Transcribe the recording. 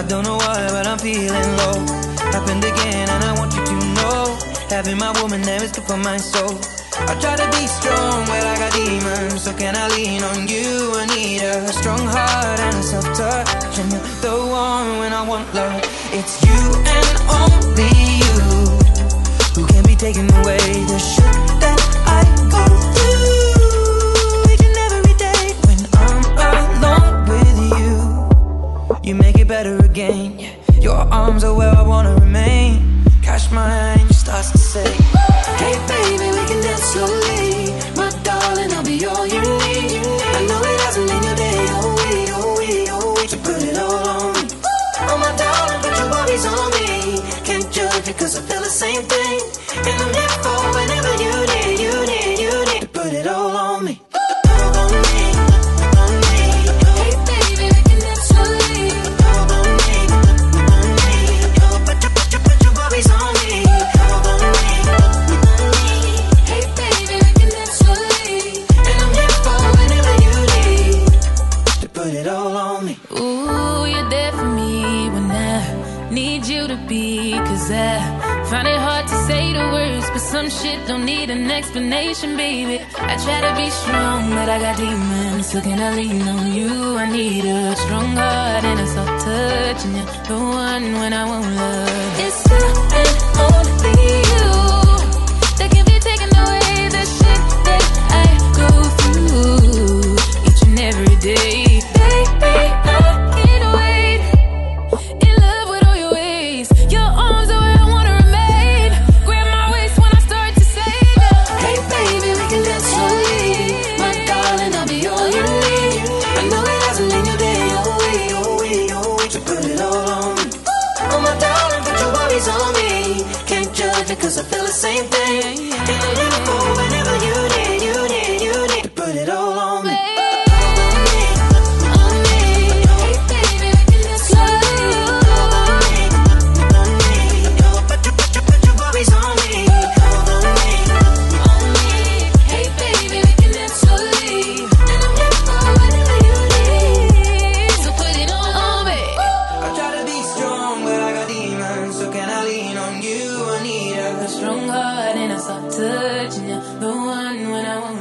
don't know why, but I'm feeling low. Happened again and I want you to know, having my woman there is good for my soul. I try to be strong, but I got demons. So can I lean on you? I need a strong heart and a soft touch, and you're the one when I want love. It's you and only you who can be taking away the shit that I go through each and every day. When I'm alone with you, you make it better again. Your arms are where I wanna remain. Catch my eye and you start to say, hey baby, we can dance slowly. My darling, I'll be all you need. I know it hasn't been your day, oh we, to put it all on me. Oh my darling, put your worries on me. Can't judge it cause I feel the same thing. And I'm here for whenever you need to put it all on me. Find it hard to say the words, but some shit don't need an explanation, baby. I try to be strong, but I got demons. So can I lean on you? I need a strong heart and a soft touch, and you're the one when I want love. It's you and only you that can be taking away the shit that I go through each and every day. Baby, I can't wait. In love with all your ways, your arms are where I wanna remain. Grab my waist when I start to say no. Hey baby, we can dance slowly. My darling, I'll be all you need. I know it hasn't been your day, oh we, to put it all on me. Oh my darling, put your worries on me. Can't judge it cause I feel the same thing. And I'm living for whenever you need to put it all on me. Strong heart and a soft touch, and you're the one when I want